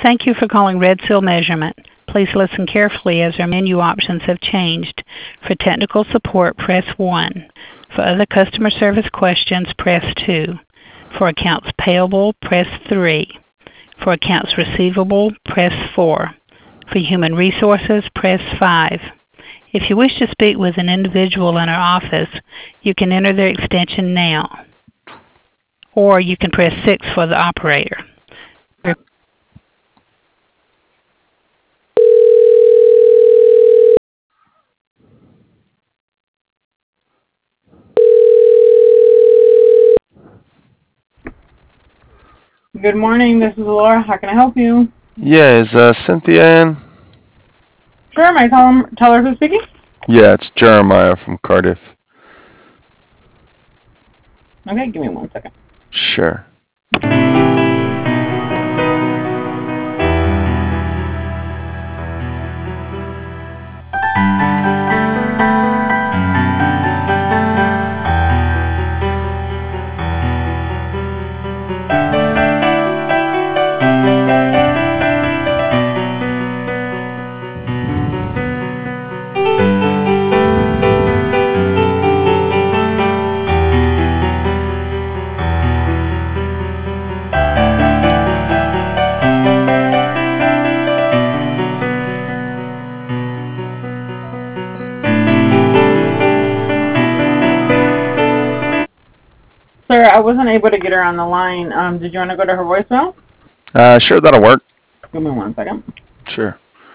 Thank you for calling Red Seal Measurement. Please listen carefully as our menu options have changed. For technical support, press 1. For other customer service questions, press 2. For accounts payable, press 3. For accounts receivable, press 4. For human resources, press 5. If you wish to speak with an individual in our office, you can enter their extension now, or you can press 6 for the operator. Good morning, this is Laura. How can I help you? Yeah, is Cynthia in? Sure, may I tell her who's speaking? Yeah, it's Jeremiah from Cardiff. Okay, give me 1 second. Sure. Sir, I wasn't able to get her on the line. Did you want to go to her voicemail? Sure, that'll work. Give me 1 second. Sure.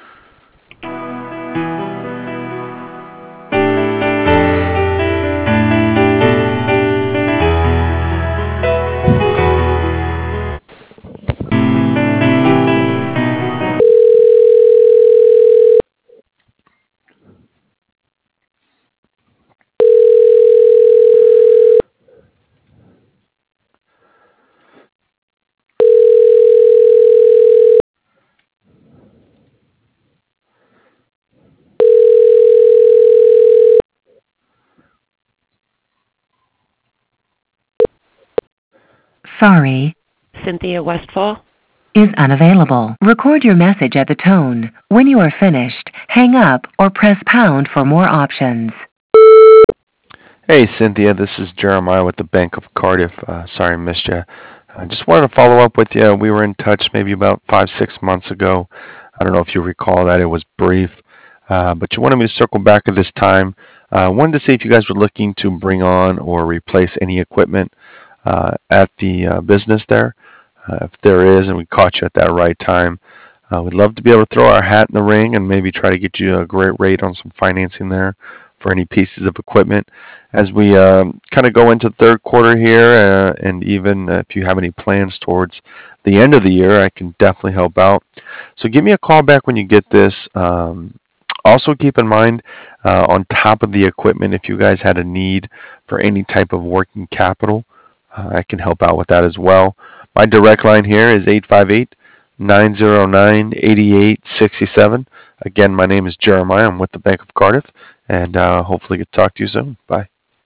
Sorry, Cynthia Westfall. is unavailable. Record your message at the tone. When you are finished, hang up or press pound for more options. Hey, Cynthia, this is Jeremiah with the Bank of Cardiff. Sorry I missed you. I just wanted to follow up with you. We were in touch maybe about 5-6 months ago. I don't know if you recall that. It was brief. But you wanted me to circle back at this time. Wanted to see if you guys were looking to bring on or replace any equipment at the business there. If there is, and we caught you at that right time, we'd love to be able to throw our hat in the ring and maybe try to get you a great rate on some financing there for any pieces of equipment. As we kind of go into the third quarter here, and even if you have any plans towards the end of the year, I can definitely help out. So give me a call back when you get this. Also keep in mind, on top of the equipment, if you guys had a need for any type of working capital, I can help out with that as well. My direct line here is 858-909-8867. Again, my name is Jeremiah. I'm with the Bank of Cardiff, and hopefully get to talk to you soon. Bye.